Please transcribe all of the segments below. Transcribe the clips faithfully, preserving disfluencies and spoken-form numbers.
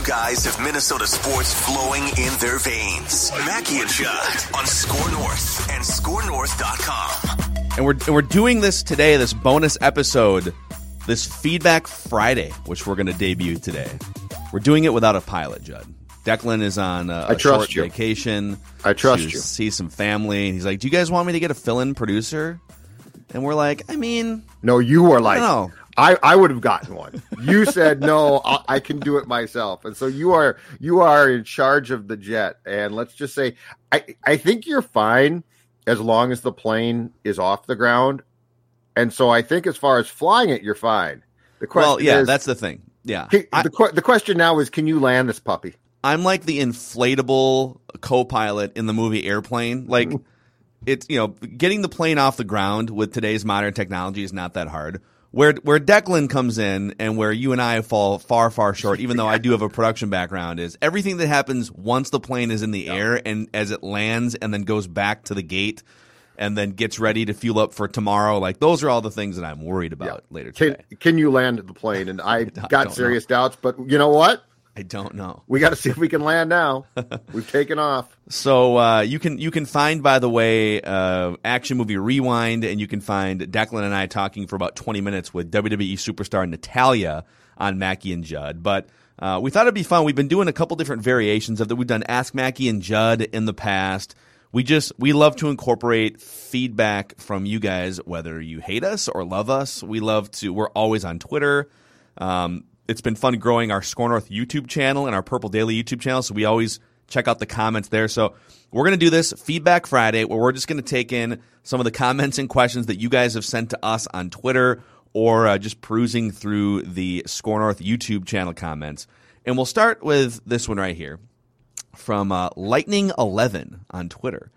guys have Minnesota sports flowing in their veins. Mackey and Judd on Score North and score north dot com. And we're, and we're doing this today, this bonus episode, this Feedback Friday, which we're going to debut today. We're doing it without a pilot, Judd. Declan is on a, a short you. vacation. I trust to you. See some family. And he's like, do you guys want me to get a fill-in producer? And we're like, I mean... No, you were like... No. I, I would have gotten one. You said, no, I, I can do it myself. And so you are you are in charge of the jet. And let's just say, I, I think you're fine as long as the plane is off the ground. And so I think as far as flying it, you're fine. The question well, yeah, is, that's the thing. Yeah. Can, I, the, the question now is, can you land this puppy? I'm like the inflatable co-pilot in the movie Airplane. Like, it's, you know, getting the plane off the ground with today's modern technology is not that hard. Where where Declan comes in and where you and I fall far, far short, even though I do have a production background, is everything that happens once the plane is in the air and as it lands and then goes back to the gate and then gets ready to fuel up for tomorrow. Like, those are all the things that I'm worried about yeah. later today. Can, can you land the plane? And I got serious know. doubts, but you know what? I don't know. We got to see if we can land now. We've taken off. So uh, you can you can find, by the way, uh, Action Movie Rewind, and you can find Declan and I talking for about twenty minutes with W W E superstar Natalya on Mackey and Judd. But uh, we thought it'd be fun. We've been doing a couple different variations of that. We've done Ask Mackey and Judd in the past. We just we love to incorporate feedback from you guys, whether you hate us or love us. We love to. We're always on Twitter. Um, It's been fun growing our Score North YouTube channel and our Purple Daily YouTube channel, so we always check out the comments there. So we're going to do this Feedback Friday, where we're just going to take in some of the comments and questions that you guys have sent to us on Twitter or uh, just perusing through the Score North YouTube channel comments. And we'll start with this one right here from uh, Lightning eleven on Twitter.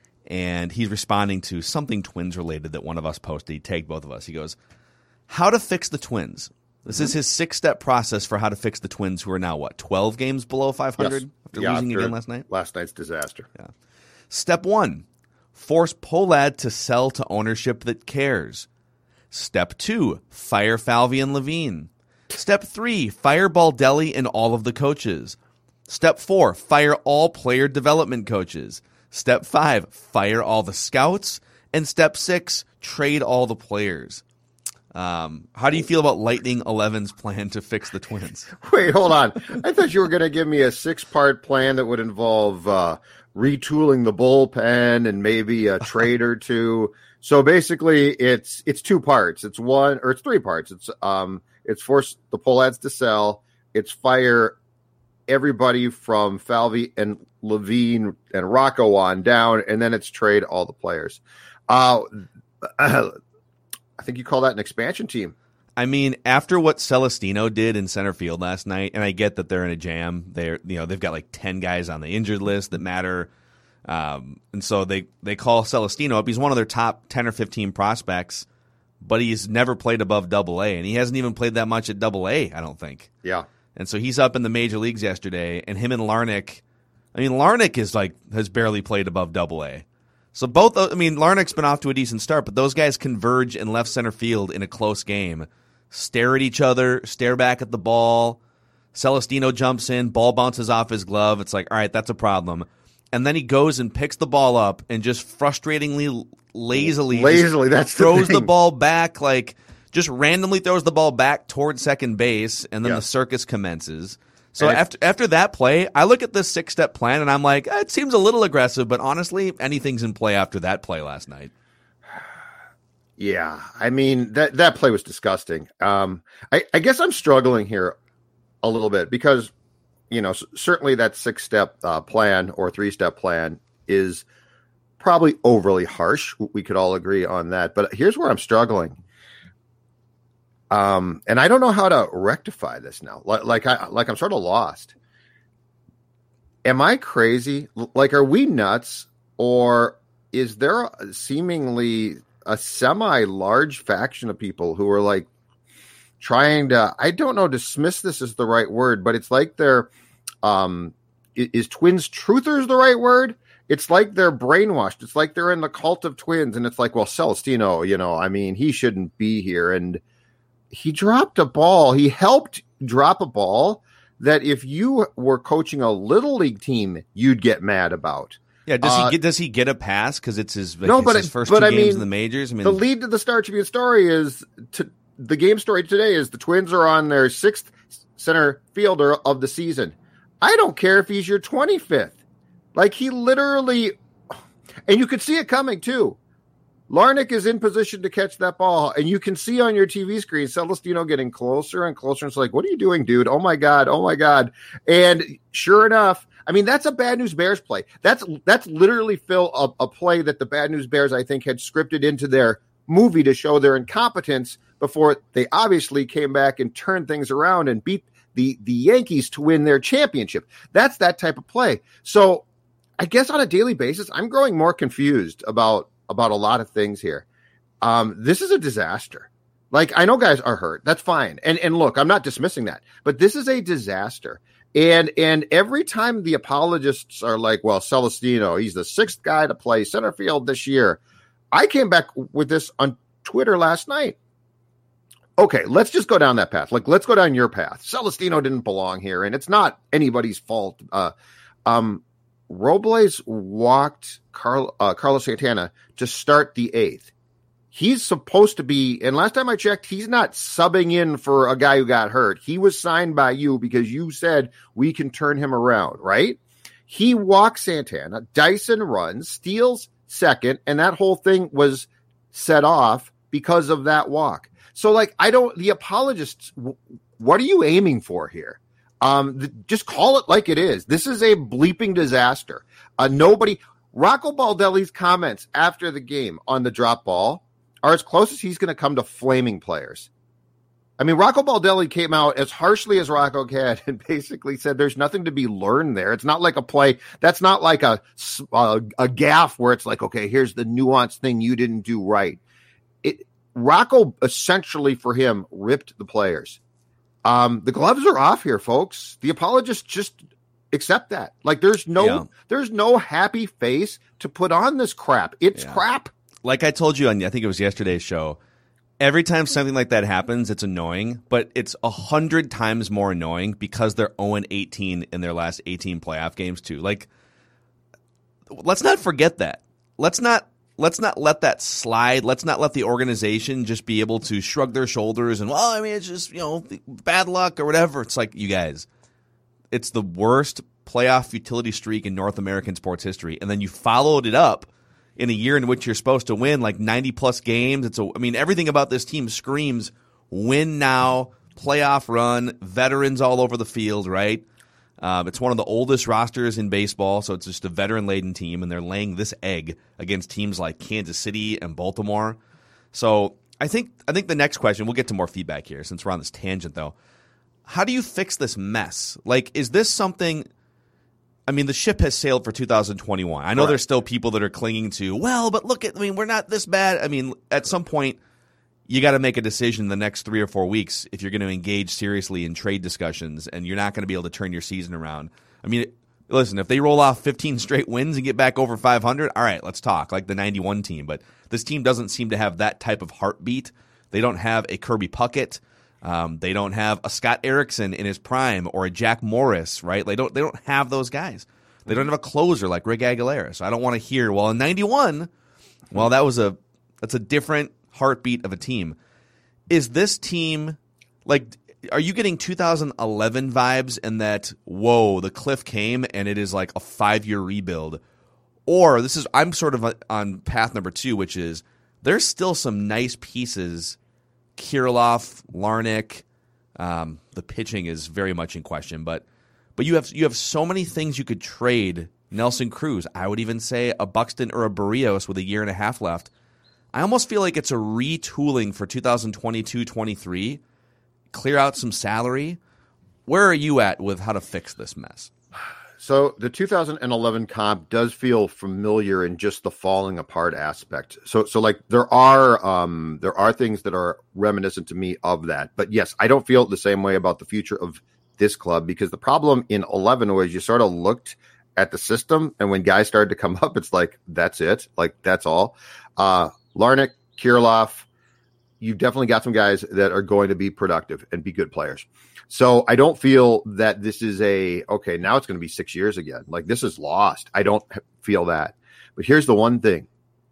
And he's responding to something Twins related that one of us posted. He tagged both of us. He goes, how to fix the Twins. This mm-hmm. is his six-step process for how to fix the Twins, who are now, what, twelve games below five hundred yes. after yeah, losing after again last night? Last night's disaster. Yeah. Step one, force Pohlad to sell to ownership that cares. Step two, fire Falvey and Levine. Step three, fire Baldelli and all of the coaches. Step four, fire all player development coaches. Step five, fire all the scouts. And step six, trade all the players. Um, how do you feel about Lightning eleven's plan to fix the Twins? Wait, hold on. I thought you were going to give me a six-part plan that would involve uh, retooling the bullpen and maybe a trade or two. So basically, it's it's two parts. It's one or it's three parts. It's um it's force the Pohlads to sell. It's fire everybody from Falvey and Levine and Rocco on down, and then it's trade all the players. Uh, I think you call that an expansion team. I mean, after what Celestino did in center field last night, and I get that they're in a jam. They're you know they've got like ten guys on the injured list that matter, um, and so they they call Celestino up. He's one of their top ten or fifteen prospects, but he's never played above Double A, and he hasn't even played that much at Double A. I don't think. Yeah. And so he's up in the major leagues yesterday, and him and Larnach. I mean, Larnach is like has barely played above Double A. So both, I mean, Larnach's been off to a decent start, but those guys converge in left center field in a close game, stare at each other, stare back at the ball. Celestino jumps in, ball bounces off his glove. It's like, all right, that's a problem. And then he goes and picks the ball up and just frustratingly, lazily, lazily, that's throws the, the ball back, like just randomly throws the ball back towards second base, and then yeah. the circus commences. So and after after that play, I look at this six-step plan, and I'm like, eh, it seems a little aggressive, but honestly, anything's in play after that play last night. Yeah, I mean, that, that play was disgusting. Um, I, I guess I'm struggling here a little bit because, you know, certainly that six-step uh, plan or three-step plan is probably overly harsh. We could all agree on that. But here's where I'm struggling. Um, and I don't know how to rectify this now. Like, like I, like I'm sort of lost. Am I crazy? Like, are we nuts, or is there a, seemingly a semi-large faction of people who are like trying to? I don't know. Dismiss this is the right word, but it's like they're. Um, is Twins truthers the right word? It's like they're brainwashed. It's like they're in the cult of Twins, and it's like, well, Celestino, you know, I mean, he shouldn't be here, and he dropped a ball. He helped drop a ball that if you were coaching a little league team, you'd get mad about. Yeah, does uh, he get does he get a pass because it's his, like, no, it's but his it, first but two I games mean, in the majors? I mean, the lead to the Star Tribune story is to, the game story today is the Twins are on their sixth center fielder of the season. I don't care if he's your twenty-fifth. Like, he literally, and you could see it coming too. Larnach is in position to catch that ball, and you can see on your T V screen Celestino getting closer and closer. It's like, what are you doing, dude? Oh my God, oh my God. And sure enough, I mean, that's a Bad News Bears play. That's that's literally, Phil, a, a play that the Bad News Bears, I think, had scripted into their movie to show their incompetence before they obviously came back and turned things around and beat the, the Yankees to win their championship. That's that type of play. So I guess on a daily basis, I'm growing more confused about about a lot of things here. Um, this is a disaster. Like, I know guys are hurt. That's fine. And and look, I'm not dismissing that, but this is a disaster. And and every time the apologists are like, well, Celestino, he's the sixth guy to play center field this year. I came back with this on Twitter last night. Okay, let's just go down that path. Like, let's go down your path. Celestino didn't belong here, and it's not anybody's fault. Uh, um, Robles walked Carl, uh, Carlos Santana to start the eighth. He's supposed to be, and last time I checked, he's not subbing in for a guy who got hurt. He was signed by you because you said we can turn him around, right? He walks Santana, Dyson runs, steals second, and that whole thing was set off because of that walk. So, like, I don't, the apologists, what are you aiming for here? Um, the, just call it like it is. This is a bleeping disaster. Uh, nobody, Rocco Baldelli's comments after the game on the drop ball are as close as he's going to come to flaming players. I mean, Rocco Baldelli came out as harshly as Rocco can and basically said there's nothing to be learned there. It's not like a play. That's not like a, a, a gaffe where it's like, okay, here's the nuanced thing you didn't do right. It Rocco essentially for him ripped the players. Um, the gloves are off here, folks. The apologists just accept that. Like, there's no, yeah. there's no happy face to put on this crap. It's yeah. crap. Like I told you on, I think it was yesterday's show, every time something like that happens, it's annoying, but it's a hundred times more annoying because they're oh and eighteen in their last eighteen playoff games too. Like, let's not forget that. Let's not let's not let that slide. Let's not let the organization just be able to shrug their shoulders and, well, I mean, it's just, you know, bad luck or whatever. It's like, you guys, it's the worst playoff futility streak in North American sports history, and then you followed it up in a year in which you're supposed to win like ninety plus games. It's a, I mean, everything about this team screams win now, playoff run, veterans all over the field, right? Um, it's one of the oldest rosters in baseball, so it's just a veteran-laden team, and they're laying this egg against teams like Kansas City and Baltimore. So I think I think the next question, we'll get to more feedback here since we're on this tangent, though. How do you fix this mess? Like, is this something – I mean, the ship has sailed for two thousand twenty-one. I know Correct. There's still people that are clinging to, well, but look at, I mean, we're not this bad. I mean, at some point, you got to make a decision in the next three or four weeks if you're going to engage seriously in trade discussions, and you're not going to be able to turn your season around. I mean, listen, if they roll off fifteen straight wins and get back over five hundred, all right, let's talk, like the ninety-one team. But this team doesn't seem to have that type of heartbeat. They don't have a Kirby Puckett. Um, they don't have a Scott Erickson in his prime or a Jack Morris, right? They don't. They don't have those guys. They don't have a closer like Rick Aguilera. So I don't want to hear, well, in ninety-one, well, that was a that's a different heartbeat of a team. Is this team like? Are you getting two thousand eleven vibes in that? Whoa, the cliff came and it is like a five-year rebuild, or this is I'm sort of on path number two, which is there's still some nice pieces. Kirilloff, Larnach, um, the pitching is very much in question, but but you have you have so many things you could trade. Nelson Cruz, I would even say a Buxton or a Barrios with a year and a half left. I almost feel like it's a retooling for two thousand twenty-two twenty-three. Clear out some salary. Where are you at with how to fix this mess? So the two thousand eleven comp does feel familiar in just the falling apart aspect. So, so like there are, um, there are things that are reminiscent to me of that. But yes, I don't feel the same way about the future of this club because the problem in eleven was you sort of looked at the system, and when guys started to come up, it's like that's it, like that's all. Uh, Larnach, Kirilloff, you've definitely got some guys that are going to be productive and be good players. So I don't feel that this is a, okay, now it's going to be six years again. Like, this is lost. I don't feel that. But here's the one thing.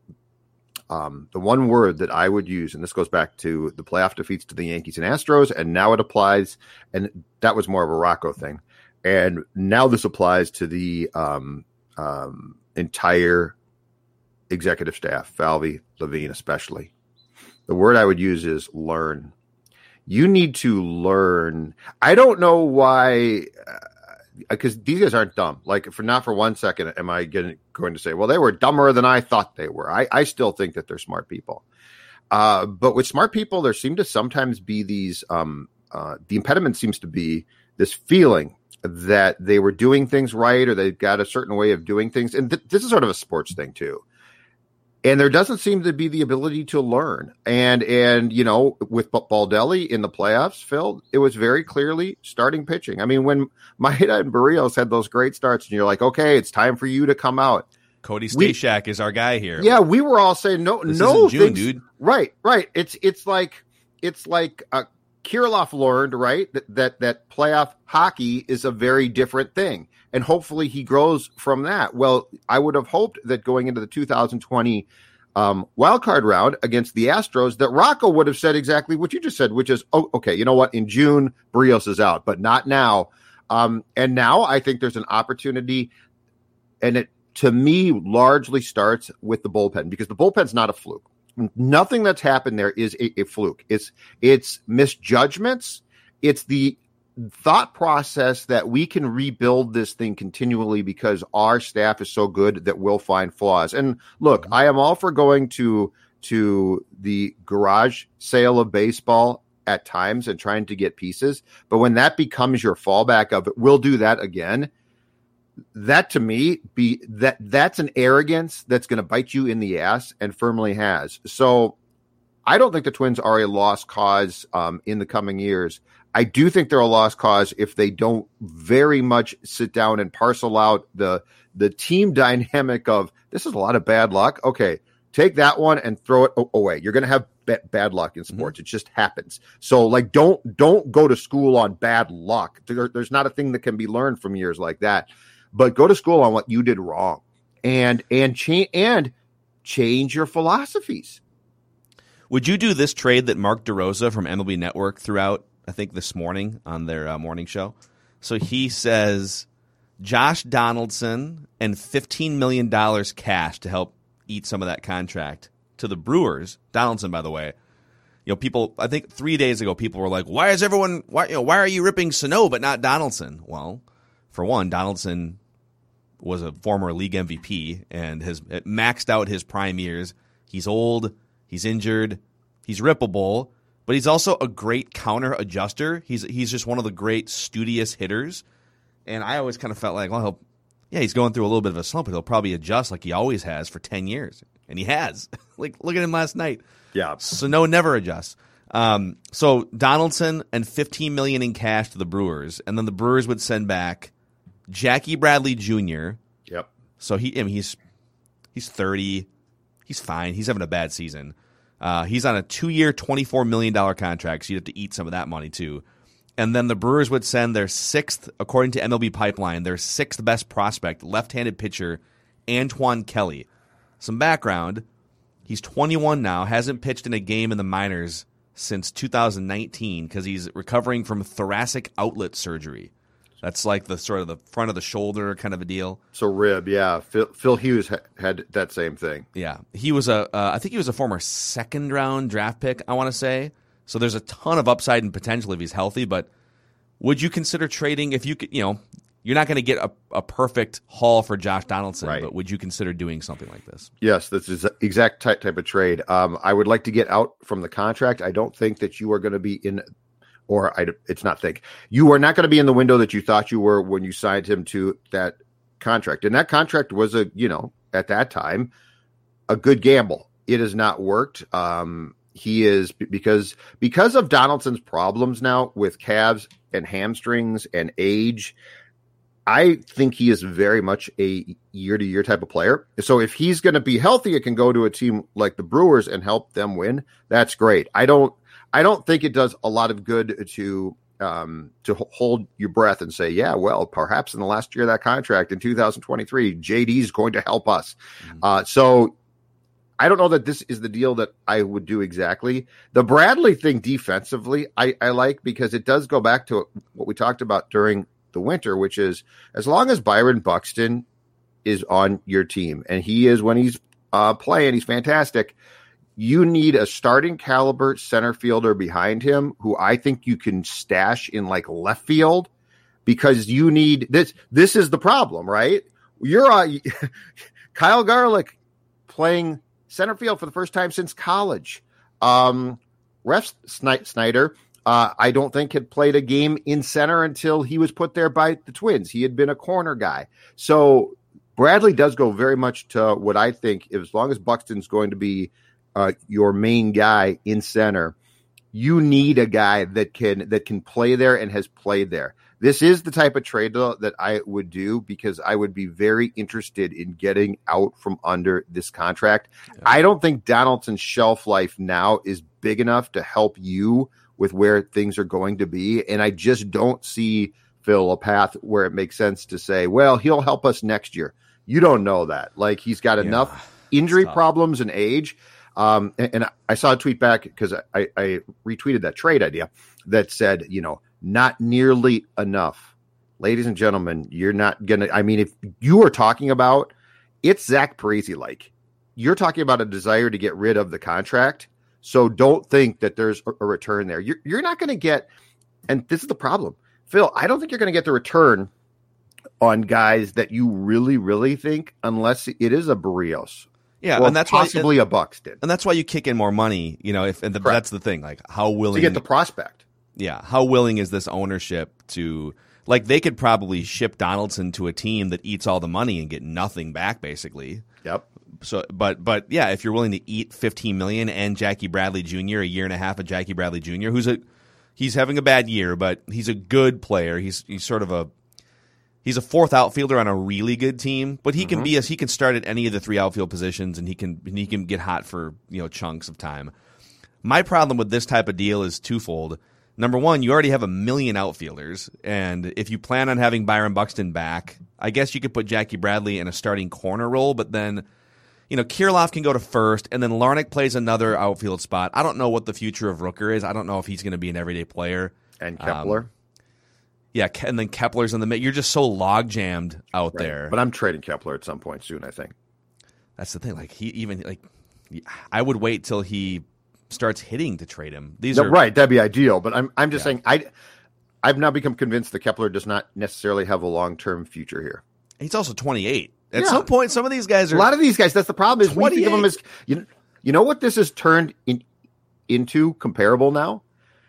Um, the one word that I would use, and this goes back to the playoff defeats to the Yankees and Astros, and now it applies, and that was more of a Rocco thing. And now this applies to the um, um, entire executive staff, Falvey, Levine especially. The word I would use is learn. You need to learn. I don't know why, because uh, these guys aren't dumb. Like, for not for one second am I getting, going to say, well, they were dumber than I thought they were. I, I still think that they're smart people. Uh, but with smart people, there seem to sometimes be these, um, uh, the impediment seems to be this feeling that they were doing things right, or they've got a certain way of doing things. And th- this is sort of a sports thing too. And there doesn't seem to be the ability to learn. And, and you know, with Baldelli in the playoffs, Phil, it was very clearly starting pitching. I mean, when Maeda and Barrios had those great starts, and you're like, okay, it's time for you to come out. Cody Stashak we, is our guy here. Yeah, we were all saying, no, this no. June, things, dude. Right, right. It's it's like, it's like uh, Kirilloff learned, right, that, that, that playoff hockey is a very different thing. And hopefully he grows from that. Well, I would have hoped that going into the two thousand twenty um, wildcard round against the Astros, that Rocco would have said exactly what you just said, which is, oh, okay, you know what? In June, Barrios is out, but not now. Um, and now I think there's an opportunity, and it, to me, largely starts with the bullpen, because the bullpen's not a fluke. Nothing that's happened there is a, a fluke. It's it's misjudgments. It's the thought process that we can rebuild this thing continually because our staff is so good that we'll find flaws. And look, mm-hmm. I am all for going to to the garage sale of baseball at times and trying to get pieces. But when that becomes your fallback of it, we'll do that again. That to me be that that's an arrogance that's going to bite you in the ass, and firmly has. So I don't think the Twins are a lost cause um, in the coming years. I do think they're a lost cause if they don't very much sit down and parcel out the the team dynamic of, this is a lot of bad luck. Okay, take that one and throw it away. You're going to have b- bad luck in sports. Mm-hmm. It just happens. So, like, don't don't go to school on bad luck. There, there's not a thing that can be learned from years like that. But go to school on what you did wrong, and and change and change your philosophies. Would you do this trade that Mark DeRosa from M L B Network threw out, I think, this morning on their uh, morning show? So he says Josh Donaldson and fifteen million dollars cash to help eat some of that contract to the Brewers. Donaldson, by the way, you know, people, I think three days ago, people were like, why is everyone, why, you know, why are you ripping Sano but not Donaldson? Well, for one, Donaldson was a former league M V P and has maxed out his prime years. He's old, he's injured, he's rippable, but he's also a great counter adjuster. He's he's just one of the great studious hitters. And I always kind of felt like, well, he'll, yeah, he's going through a little bit of a slump, but he'll probably adjust like he always has for ten years. And he has. Like, look at him last night. Yeah. Sano never adjusts. Um, so Donaldson and fifteen million dollars in cash to the Brewers, and then the Brewers would send back Jackie Bradley Junior Yep. So he, I mean, he's he's thirty. He's fine. He's having a bad season. Uh, he's on a two-year, twenty-four million dollars contract, so you'd have to eat some of that money too. And then the Brewers would send their sixth, according to M L B Pipeline, their sixth best prospect, left-handed pitcher, Antoine Kelly. Some background: he's twenty-one now, hasn't pitched in a game in the minors since two thousand nineteen because he's recovering from thoracic outlet surgery. That's like the sort of the front of the shoulder kind of a deal. So rib, yeah. Phil, Phil Hughes ha- had that same thing. Yeah, he was a. Uh, I think he was a former second round draft pick, I want to say. So there's a ton of upside and potential if he's healthy. But would you consider trading if you could? You know, you're not going to get a, a perfect haul for Josh Donaldson, right. But would you consider doing something like this? Yes, this is the exact type type of trade. Um, I would like to get out from the contract. I don't think that you are going to be in. Or I, it's not think. You are not going to be in the window that you thought you were when you signed him to that contract. And that contract was a, you know, at that time, a good gamble. It has not worked. Um, he is because because of Donaldson's problems now with calves and hamstrings and age. I think he is very much a year-to-year type of player. So if he's going to be healthy, it can go to a team like the Brewers and help them win. That's great. I don't I don't think it does a lot of good to um, to hold your breath and say, yeah, well, perhaps in the last year of that contract in two thousand twenty-three, J D is going to help us. Mm-hmm. Uh, so I don't know that this is the deal that I would do exactly. The Bradley thing defensively, I, I like because it does go back to what we talked about during the winter, which is as long as Byron Buxton is on your team, and he is when he's uh, playing, he's fantastic. You need a starting caliber center fielder behind him who I think you can stash in like left field because you need this. This is the problem, right? You're uh, Kyle Garlick playing center field for the first time since college. Um, Ref Snyder, uh, I don't think had played a game in center until he was put there by the Twins. He had been a corner guy. So Bradley does go very much to what I think, as long as Buxton's going to be uh, your main guy in center, you need a guy that can that can play there and has played there. This is the type of trade that I would do because I would be very interested in getting out from under this contract. Yeah. I don't think Donaldson's shelf life now is big enough to help you with where things are going to be. And I just don't see, Phil, a path where it makes sense to say, well, he'll help us next year. You don't know that. Like, he's got yeah. enough injury problems and age. Um, and, and I saw a tweet back because I, I retweeted that trade idea that said, you know, not nearly enough. Ladies and gentlemen, you're not going to, I mean, if you are talking about, it's Zach Parise like. You're talking about a desire to get rid of the contract. So don't think that there's a, a return there. You're, you're not going to get, and this is the problem, Phil, I don't think you're going to get the return on guys that you really, really think, unless it is a Barrios. Yeah, or and that's possibly why, a Buxton. And that's why you kick in more money, you know, if and the, that's the thing, like how willing to get the prospect. Yeah, how willing is this ownership to, like, they could probably ship Donaldson to a team that eats all the money and get nothing back, basically. Yep. So, but but yeah, if you're willing to eat fifteen million dollars and Jackie Bradley Junior, a year and a half of Jackie Bradley Junior, who's a he's having a bad year, but he's a good player. He's he's sort of a he's a fourth outfielder on a really good team, but he mm-hmm. can be as he can start at any of the three outfield positions, and he can and he can get hot for, you know, chunks of time. My problem with this type of deal is twofold. Number one, you already have a million outfielders, and if you plan on having Byron Buxton back, I guess you could put Jackie Bradley in a starting corner role, but then, you know, Kirilloff can go to first, and then Larnach plays another outfield spot. I don't know what the future of Rooker is. I don't know if he's going to be an everyday player. And Kepler. Um, yeah, and then Kepler's in the mid. You're just so log-jammed out right. there. But I'm trading Kepler at some point soon, I think. That's the thing. Like, he even, like, I would wait till he starts hitting to trade him. These no, are right. That'd be ideal. But I'm I'm just yeah. saying I I've now become convinced that Kepler does not necessarily have a long term future here. He's also twenty-eight. At yeah. some point, some of these guys are a lot of these guys. That's the problem. Is we think of them as you. You know what this has turned in, into comparable now,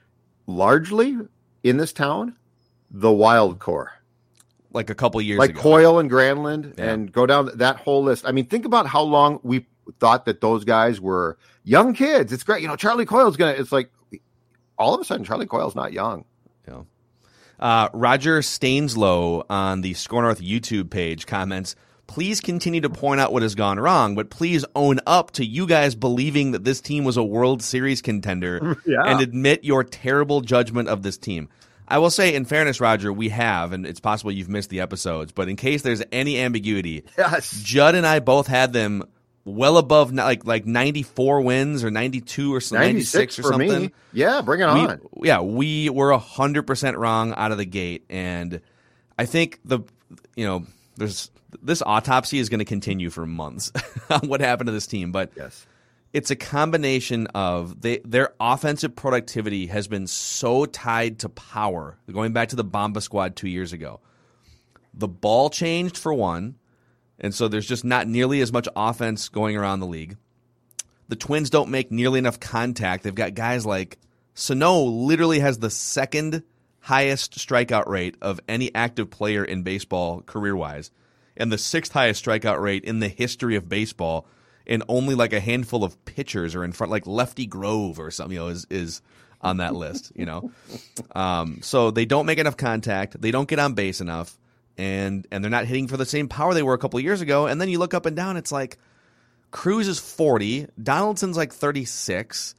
largely in this town, the wild core. Like a couple years like ago, like Coyle and Granlund, yeah. and go down that whole list. I mean, think about how long we thought that those guys were young kids. It's great. You know, Charlie Coyle's going to, it's like all of a sudden Charlie Coyle's not young. Yeah. Uh, Roger Stainslow on the Score North YouTube page comments, please continue to point out what has gone wrong, but please own up to you guys believing that this team was a World Series contender yeah. and admit your terrible judgment of this team. I will say, in fairness, Roger, we have, and it's possible you've missed the episodes, but in case there's any ambiguity, yes. Judd and I both had them well above like like ninety-four wins or ninety-two or ninety-six or for something. Me. Yeah, bring it on. We, yeah, we were one hundred percent wrong out of the gate. And I think the you know, there's this autopsy is going to continue for months on what happened to this team. But yes. It's a combination of they, their offensive productivity has been so tied to power, going back to the Bomba squad two years ago. The ball changed for one. And so there's just not nearly as much offense going around the league. The Twins don't make nearly enough contact. They've got guys like Sano literally has the second highest strikeout rate of any active player in baseball career-wise, and the sixth highest strikeout rate in the history of baseball, and only like a handful of pitchers are in front, like Lefty Grove or something, you know, is, is on that list, you know. Um, so they don't make enough contact. They don't get on base enough. and and they're not hitting for the same power they were a couple of years ago. And then you look up and down, it's like Cruz is forty, Donaldson's like thirty-six.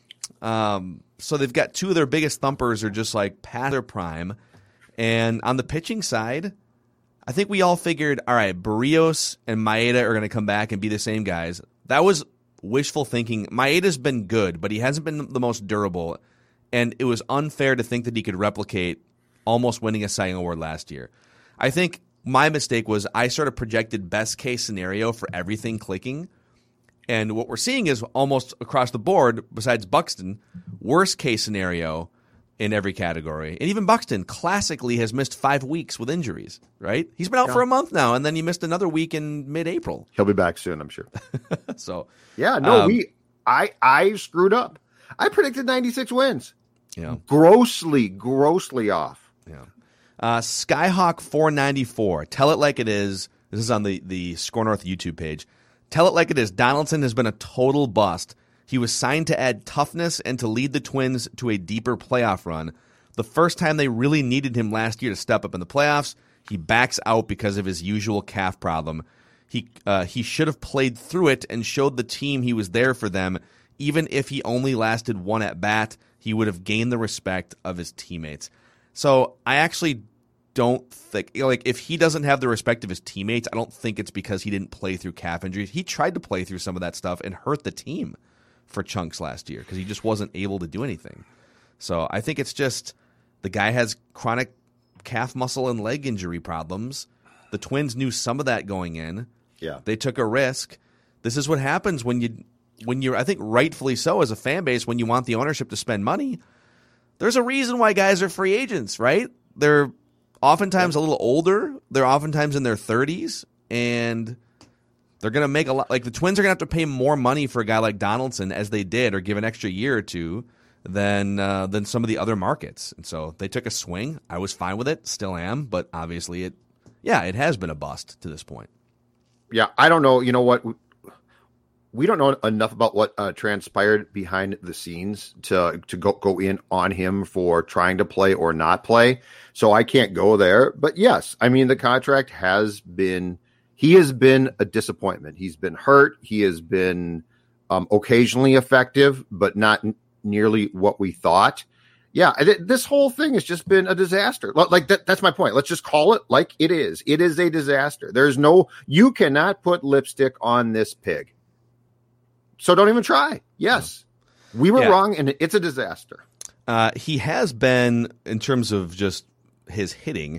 Um, so they've got two of their biggest thumpers are just like past their prime. And on the pitching side, I think we all figured, all right, Barrios and Maeda are going to come back and be the same guys. That was wishful thinking. Maeda's been good, but he hasn't been the most durable. And it was unfair to think that he could replicate almost winning a Cy Young Award last year. I think my mistake was I sort of projected best case scenario for everything clicking. And what we're seeing is almost across the board, besides Buxton, worst case scenario in every category. And even Buxton classically has missed five weeks with injuries, right? He's been out yeah. for a month now, and then he missed another week in mid-April. He'll be back soon, I'm sure. so, yeah, no, um, we, I, I screwed up. I predicted ninety-six wins. Yeah, grossly, grossly off. Yeah. Uh, Skyhawk four ninety-four. Tell it like it is. This is on the the Score North YouTube page. Tell it like it is. Donaldson has been a total bust. He was signed to add toughness and to lead the Twins to a deeper playoff run. The first time they really needed him last year to step up in the playoffs, he backs out because of his usual calf problem. He uh, he should have played through it and showed the team he was there for them. Even if he only lasted one at bat, he would have gained the respect of his teammates. So I actually don't think, like, if he doesn't have the respect of his teammates, I don't think it's because he didn't play through calf injuries. He tried to play through some of that stuff and hurt the team for chunks last year because he just wasn't able to do anything. So I think it's just the guy has chronic calf muscle and leg injury problems. The Twins knew some of that going in. Yeah. They took a risk. This is what happens when you when you're, I think rightfully so as a fan base, when you want the ownership to spend money. There's a reason why guys are free agents, right? They're oftentimes a little older. They're oftentimes in their thirties, and they're going to make a lot. Like the Twins are going to have to pay more money for a guy like Donaldson, as they did, or give an extra year or two than uh, than some of the other markets. And so they took a swing. I was fine with it, still am, but obviously it, yeah, it has been a bust to this point. Yeah, I don't know. You know what? We don't know enough about what uh, transpired behind the scenes to to go, go in on him for trying to play or not play. So I can't go there. But yes, I mean, the contract has been, he has been a disappointment. He's been hurt. He has been um, occasionally effective, but not n- nearly what we thought. Yeah, th- this whole thing has just been a disaster. Like that, that's my point. Let's just call it like it is. It is a disaster. There's no, you cannot put lipstick on this pig. So don't even try. Yes, we were yeah. wrong, and it's a disaster. Uh, he has been, in terms of just his hitting,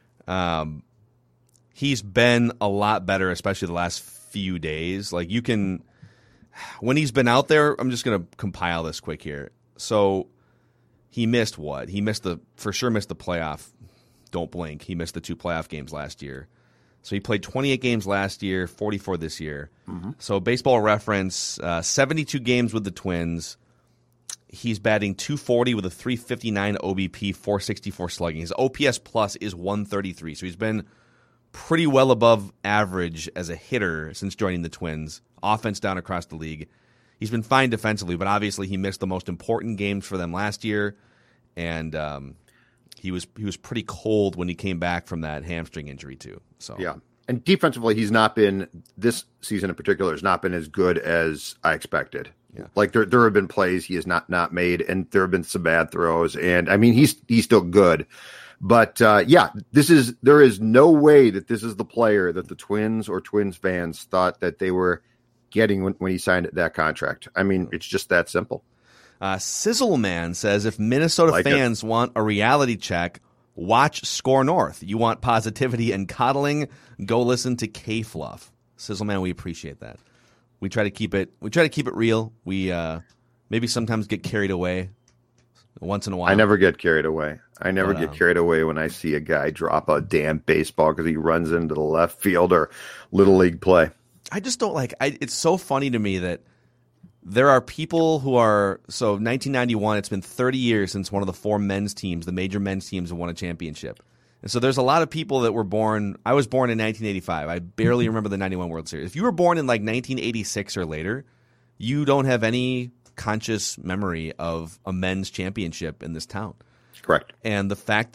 um, he's been a lot better, especially the last few days. Like you can, when he's been out there, I'm just going to compile this quick here. So he missed what? He missed the, for sure missed the playoff. Don't blink. He missed the two playoff games last year. So he played twenty-eight games last year, forty-four this year. Mm-hmm. So Baseball Reference, uh, seventy-two games with the Twins. He's batting two forty with a three fifty-nine O B P, four sixty-four slugging. His O P S plus is one thirty-three. So he's been pretty well above average as a hitter since joining the Twins. Offense down across the league. He's been fine defensively, but obviously he missed the most important games for them last year. And um, he was he was pretty cold when he came back from that hamstring injury too. So yeah, and defensively, he's not been, this season in particular, has not been as good as I expected. Yeah. Like there there have been plays he has not not made, and there have been some bad throws. And I mean, he's he's still good, but uh, yeah, this is there is no way that this is the player that the Twins or Twins fans thought that they were getting when, when he signed that contract. I mean, it's just that simple. Uh, Sizzleman says, if Minnesota like fans it. want a reality check, watch Score North. You want positivity and coddling, go listen to K-Fluff. Sizzleman, we appreciate that. We try to keep it. We try to keep it real. We uh, maybe sometimes get carried away once in a while. I never get carried away. I never but, get um, carried away when I see a guy drop a damn baseball because he runs into the left field or little league play. I just don't like. I, it's so funny to me that there are people who are, so nineteen ninety-one, it's been thirty years since one of the four men's teams, the major men's teams, have won a championship. And so there's a lot of people that were born, I was born in nineteen eighty-five. I barely remember the ninety-one World Series. If you were born in like nineteen eighty-six or later, you don't have any conscious memory of a men's championship in this town. Correct. And the fact that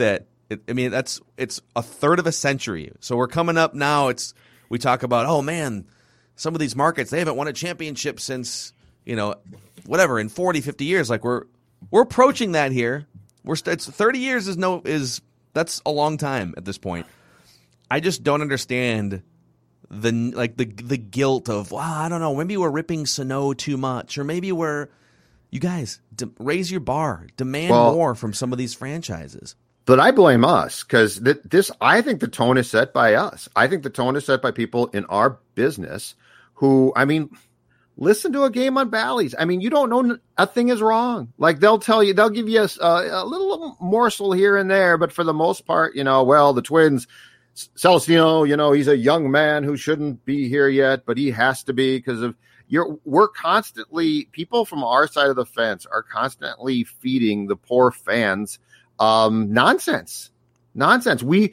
It, I mean, that's it's a third of a century. So we're coming up now. It's we talk about, oh man, some of these markets, they haven't won a championship since, you know, whatever, in forty, fifty years. Like we're we're approaching that here. We're it's thirty years is no is that's a long time at this point. I just don't understand the like the the guilt of, wow, I don't know, maybe we're ripping Sano too much, or maybe we're you guys de- raise your bar, demand well, more from some of these franchises. But I blame us because th- this. I think the tone is set by us. I think the tone is set by people in our business who, I mean, listen to a game on Bally's. I mean, you don't know a thing is wrong. Like they'll tell you, they'll give you a, a little morsel here and there, but for the most part, you know, well, the Twins. Celestino, you know, he's a young man who shouldn't be here yet, but he has to be because of you're. We're constantly people from our side of the fence are constantly feeding the poor fans um, nonsense, nonsense. We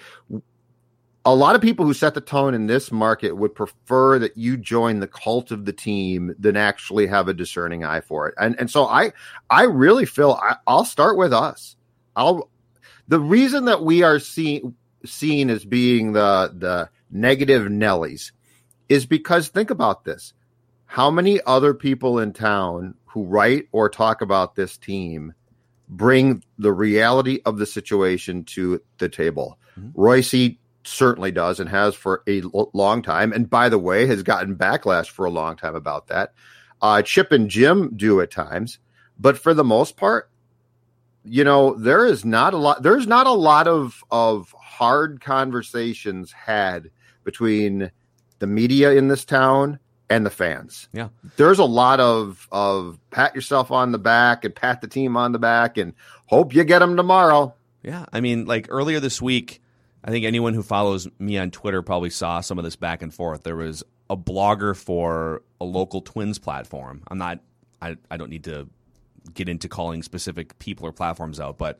a lot of people who set the tone in this market would prefer that you join the cult of the team than actually have a discerning eye for it. And and so I I really feel I, I'll start with us. I'll the reason that we are seeing. seen as being the the negative Nellies is because think about this. How many other people in town who write or talk about this team bring the reality of the situation to the table? Mm-hmm. Royce certainly does and has for a l- long time. And by the way, has gotten backlash for a long time about that. Uh, Chip and Jim do at times. But for the most part, you know, there is not a lot. There's not a lot of of hard conversations had between the media in this town and the fans. Yeah, there's a lot of of pat yourself on the back and pat the team on the back and hope you get them tomorrow. Yeah, I mean, like earlier this week, I think anyone who follows me on Twitter probably saw some of this back and forth. There was a blogger for a local Twins platform. I'm not. I I don't need to get into calling specific people or platforms out, but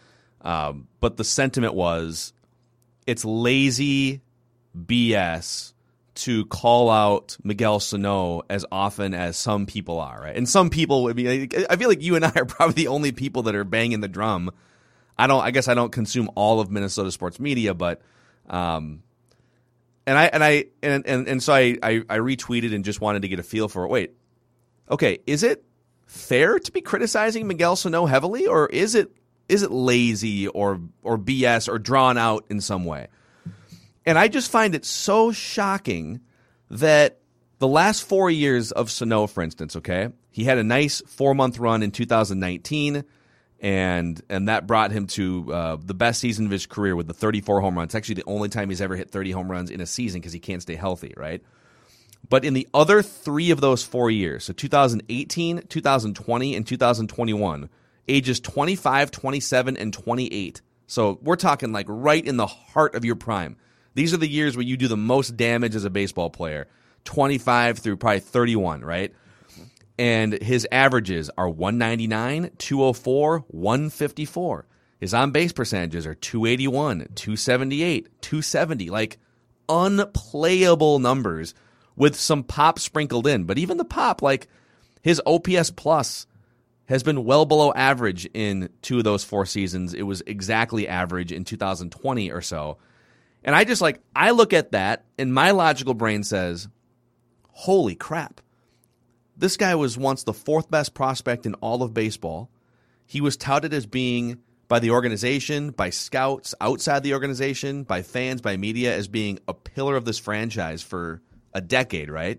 um, but the sentiment was it's lazy B S to call out Miguel Sano as often as some people are, right? And some people would be. I feel like you and I are probably the only people that are banging the drum. I don't. I guess I don't consume all of Minnesota sports media, but um, and I and I and and, and so I, I I retweeted and just wanted to get a feel for it. Wait, okay, is it fair to be criticizing Miguel Sano heavily, or is it is it lazy or or B S or drawn out in some way? And I just find it so shocking that the last four years of Sano, for instance, okay, he had a nice four-month run in two thousand nineteen, and and that brought him to uh, the best season of his career with the thirty-four home runs. It's actually the only time he's ever hit thirty home runs in a season because he can't stay healthy, right? But in the other three of those four years, so two thousand eighteen, two thousand twenty, and two thousand twenty-one, ages twenty-five, twenty-seven, and twenty-eight. So we're talking like right in the heart of your prime. These are the years where you do the most damage as a baseball player, twenty-five through probably thirty-one, right? And his averages are one ninety-nine, two oh four, one fifty-four. His on-base percentages are two eighty-one, two seventy-eight, two seventy, like unplayable numbers with some pop sprinkled in. But even the pop, like his O P S plus has been well below average in two of those four seasons. It was exactly average in two thousand twenty or so. And I just like, I look at that and my logical brain says, holy crap. This guy was once the fourth best prospect in all of baseball. He was touted as being, by the organization, by scouts outside the organization, by fans, by media, as being a pillar of this franchise for a decade, right?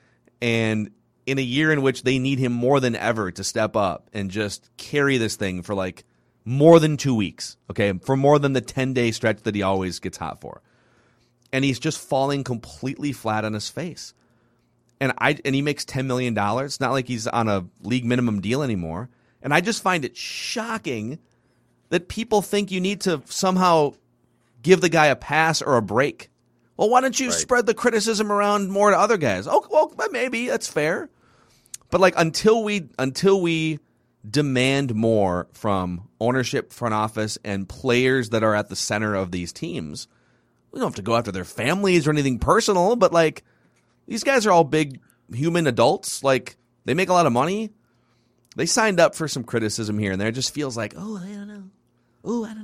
And in a year in which they need him more than ever to step up and just carry this thing for like more than two weeks, okay, for more than the ten-day stretch that he always gets hot for. And he's just falling completely flat on his face. And I and he makes ten million dollars. It's not like he's on a league minimum deal anymore. And I just find it shocking that people think you need to somehow give the guy a pass or a break. Well, why don't you right. spread the criticism around more to other guys? Oh, well, maybe that's fair. But like until we until we demand more from ownership, front office, and players that are at the center of these teams, we don't have to go after their families or anything personal, but like these guys are all big human adults. Like they make a lot of money. They signed up for some criticism here and there. It just feels like, oh, I don't know. Oh, I don't know.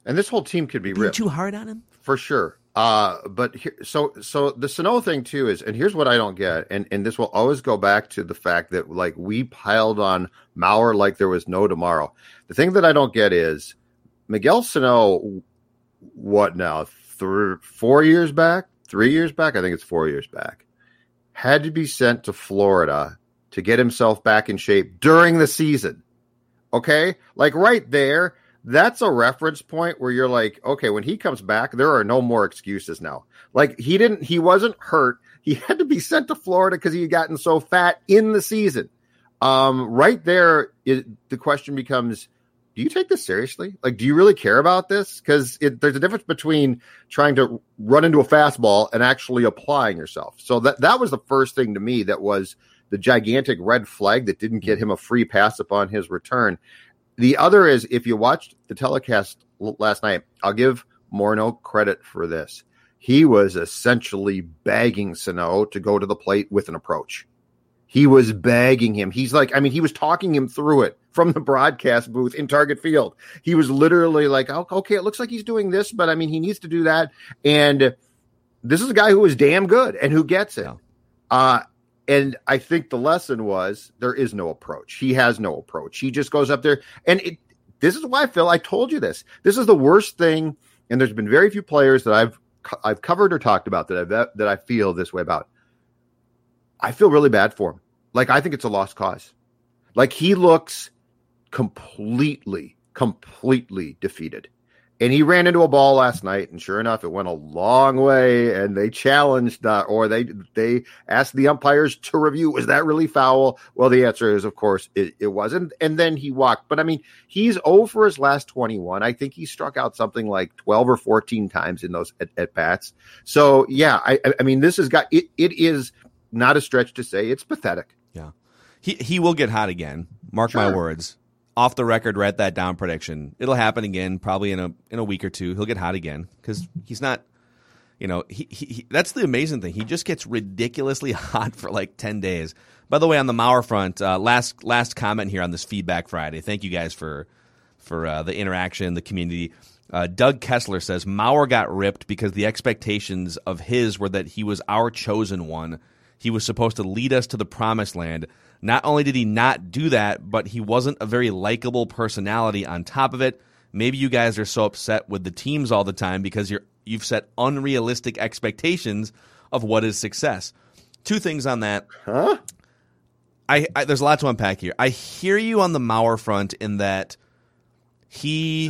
And this whole team could be Being ripped too hard on him for sure. Uh, but here, so so the Sano thing too is, and here's what I don't get, and and this will always go back to the fact that like we piled on Mauer like there was no tomorrow. The thing that I don't get is Miguel Sano. What now? Three, four years back, three years back. I think it's four years back. Had to be sent to Florida to get himself back in shape during the season. Okay, like right there. That's a reference point where you're like, okay, when he comes back, there are no more excuses now. Like he didn't, he wasn't hurt. He had to be sent to Florida because he had gotten so fat in the season. Um, right there, it, the question becomes, do you take this seriously? Like, do you really care about this? Because there's a difference between trying to run into a fastball and actually applying yourself. So that, that was the first thing to me that was the gigantic red flag that didn't get him a free pass upon his return. The other is, if you watched the telecast last night, I'll give Morneau credit for this. He was essentially begging Sano to go to the plate with an approach. He was begging him. He's like, I mean, he was talking him through it from the broadcast booth in Target Field. He was literally like, oh, okay, it looks like he's doing this, but I mean, he needs to do that. And this is a guy who is damn good and who gets it. Uh, And I think the lesson was there is no approach. He has no approach. He just goes up there. And it, this is why, Phil, I told you this. This is the worst thing. And there's been very few players that I've I've covered or talked about that I've, that I feel this way about. I feel really bad for him. Like, I think it's a lost cause. Like, he looks completely, completely defeated. And he ran into a ball last night, and sure enough, it went a long way, and they challenged, uh, or they they asked the umpires to review, was that really foul? Well, the answer is, of course, it, it wasn't, and then he walked. But, I mean, he's oh for his last twenty-one. I think he struck out something like twelve or fourteen times in those at, at bats. So, yeah, I, I mean, this has got, it, it is not a stretch to say it's pathetic. Yeah. He, he will get hot again. Mark Sure. my words. Off the record, write that down prediction. It'll happen again, probably in a in a week or two. He'll get hot again because he's not, you know, he, he, he that's the amazing thing. He just gets ridiculously hot for like ten days. By the way, on the Mauer front, uh, last last comment here on this Feedback Friday. Thank you guys for for uh, the interaction, the community. Uh, Doug Kessler says Mauer got ripped because the expectations of his were that he was our chosen one. He was supposed to lead us to the promised land. Not only did he not do that, but he wasn't a very likable personality on top of it. Maybe you guys are so upset with the teams all the time because you're, you've set unrealistic expectations of what is success. Two things on that. Huh? I, I there's a lot to unpack here. I hear you on the Mauer front in that he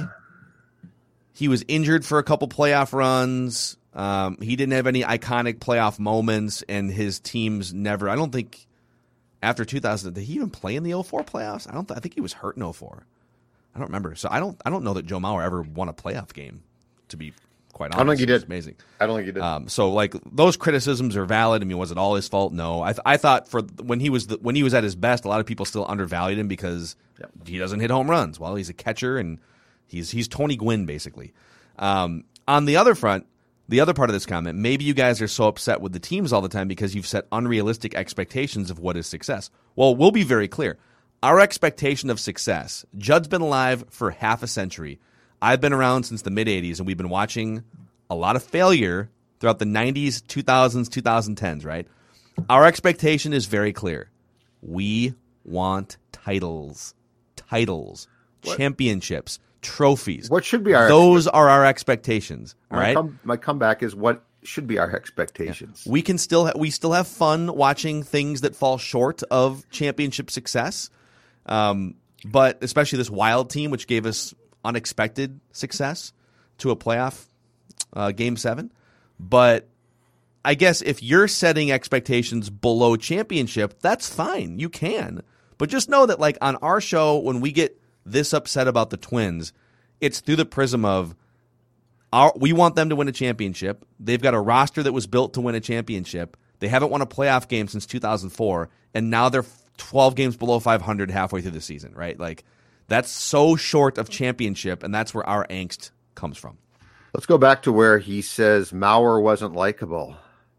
he was injured for a couple playoff runs. Um, he didn't have any iconic playoff moments, and his teams never. I don't think. After two thousand, did he even play in the oh four playoffs? I don't. Th- I think he was hurt in oh four. I don't remember. So I don't. I don't know that Joe Mauer ever won a playoff game. To be quite honest, I don't think he did. It's amazing. I don't think he did. Um, so like those criticisms are valid. I mean, was it all his fault? No. I th- I thought for when he was the, when he was at his best, a lot of people still undervalued him because Yep. he doesn't hit home runs. Well, he's a catcher and he's he's Tony Gwynn basically. Um, on the other front. The other part of this comment, maybe you guys are so upset with the teams all the time because you've set unrealistic expectations of what is success. Well, we'll be very clear. Our expectation of success, Judd's been alive for half a century. I've been around since the mid-eighties, and we've been watching a lot of failure throughout the nineties, two thousands, twenty tens, right? Our expectation is very clear. We want titles, titles, what? championships, trophies. What should be our Those are our expectations. All my right. Com- my comeback is what should be our expectations. Yeah. We can still ha- we still have fun watching things that fall short of championship success, um, but especially this Wild team, which gave us unexpected success to a playoff uh, game seven. But I guess if you're setting expectations below championship, that's fine. You can, but just know that like on our show, when we get this upset about the Twins, it's through the prism of our, we want them to win a championship. They've got a roster that was built to win a championship. They haven't won a playoff game since two thousand four, and now they're twelve games below five hundred halfway through the season, right? Like, that's so short of championship, and that's where our angst comes from. Let's go back to where he says Mauer wasn't likable.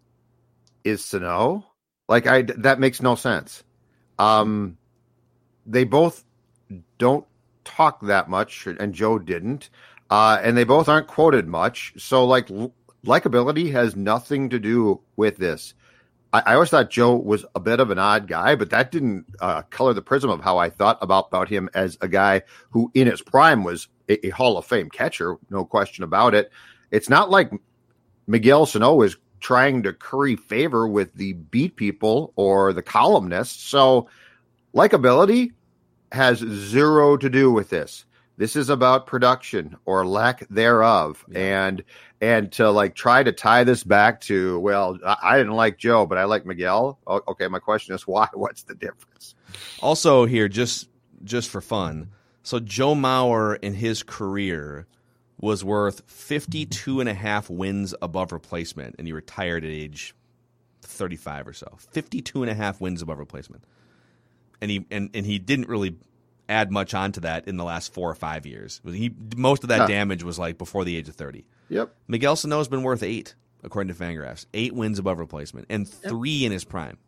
Is Sano? Like, I, that makes no sense. Um, they both don't talk that much, and Joe didn't. uh, and they both aren't quoted much. So, like, l- likability has nothing to do with this. I, I always thought Joe was a bit of an odd guy, but that didn't uh, color the prism of how I thought about, about him as a guy who, in his prime, was a, a Hall of Fame catcher, no question about it. It's not like Miguel Sano is trying to curry favor with the beat people or the columnists. So likability has zero to do with this. This is about production or lack thereof. Yeah. And, and to like try to tie this back to, well, I, I didn't like Joe, but I like Miguel. Okay. My question is why? What's the difference? Also here, just, just for fun. So Joe Mauer in his career was worth fifty-two and a half wins above replacement, and he retired at age thirty-five or so. fifty-two and a half wins above replacement. And he and, and he didn't really add much onto that in the last four or five years. He most of that yeah. damage was like before the age of thirty. Yep. Miguel Sano has been worth eight, according to Fangraphs. Eight wins above replacement, and three yep. in his prime.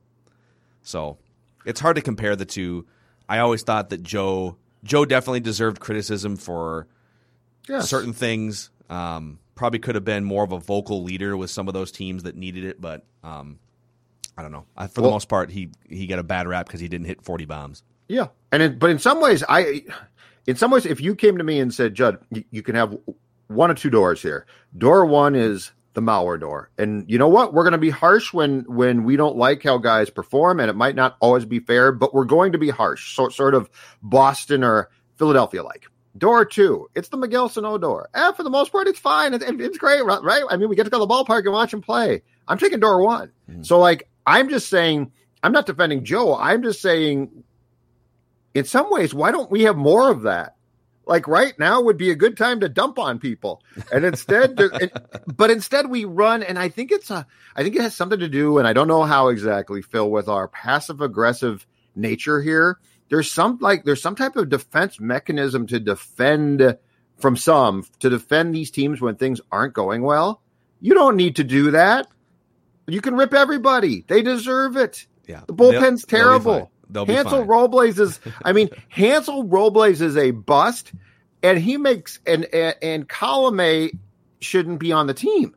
So it's hard to compare the two. I always thought that Joe Joe definitely deserved criticism for Yes. certain things. Um, probably could have been more of a vocal leader with some of those teams that needed it, but um, I don't know. I, for well, the most part, he he got a bad rap because he didn't hit forty bombs. Yeah, and it, but in some ways, I, in some ways, if you came to me and said, Judd, you, you can have one or two doors here. Door one is the Mauer door, and you know what? We're going to be harsh when when we don't like how guys perform, and it might not always be fair, but we're going to be harsh, so, sort of Boston or Philadelphia like. Door two, it's the Miguel Sano door. Eh, for the most part, it's fine. It's, it's great, right? I mean, we get to go to the ballpark and watch him play. I'm taking door one. Mm-hmm. So, like, I'm just saying, I'm not defending Joe. I'm just saying, in some ways, why don't we have more of that? Like, right now would be a good time to dump on people. And instead, and, but instead we run, and I think it's a, I think it has something to do, and I don't know how exactly, Phil, with our passive-aggressive nature here. There's some like there's some type of defense mechanism to defend from some to defend these teams when things aren't going well. You don't need to do that. You can rip everybody. They deserve it. Yeah, the bullpen's they'll, terrible. They'll be Hansel fine. Robles is. I mean, Hansel Robles is a bust, and he makes and and, and Colome shouldn't be on the team.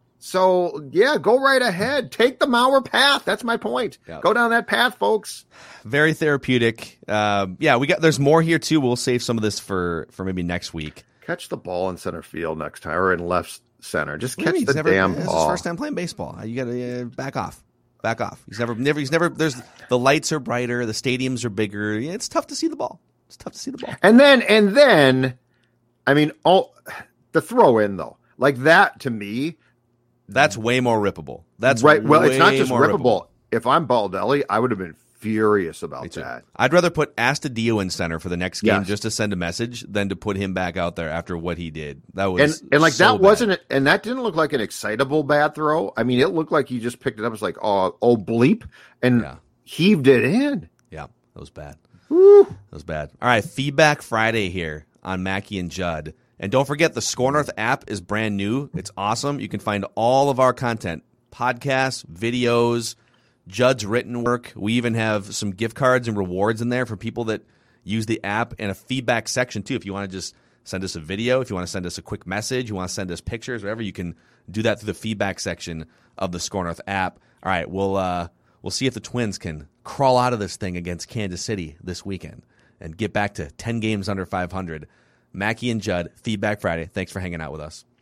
So, yeah, go right ahead. Take the Mauer path. That's my point. Yep. Go down that path, folks. Very therapeutic. Uh, yeah, we got. There's more here, too. We'll save some of this for, for maybe next week. Catch the ball in center field next time, or in left center. Just catch the never, damn this ball. This is his first time playing baseball. You got to uh, back off. Back off. He's never, never, he's never, there's, the lights are brighter, the stadiums are bigger. Yeah, it's tough to see the ball. It's tough to see the ball. And then, and then, I mean, all the throw in, though, like that to me, that's way more rippable. That's right. Well, it's not just rippable. rippable. If I'm Baldelli, I would have been furious about that. I'd rather put Astudillo in center for the next game yes. just to send a message than to put him back out there after what he did. That was and, and like so that bad. wasn't and that didn't look like an excitable bad throw. I mean, it looked like he just picked it up. It's like oh oh bleep and yeah. heaved it in. Yeah, that was bad. Woo. That was bad. All right, Feedback Friday here on Mackey and Judd. And don't forget, the Score North app is brand new. It's awesome. You can find all of our content, podcasts, videos, Judd's written work. We even have some gift cards and rewards in there for people that use the app, and a feedback section, too. If you want to just send us a video, if you want to send us a quick message, you want to send us pictures, whatever, you can do that through the feedback section of the Score North app. All right, we'll, uh, we'll see if the Twins can crawl out of this thing against Kansas City this weekend and get back to ten games under five hundred. Mackey and Judd, Feedback Friday. Thanks for hanging out with us.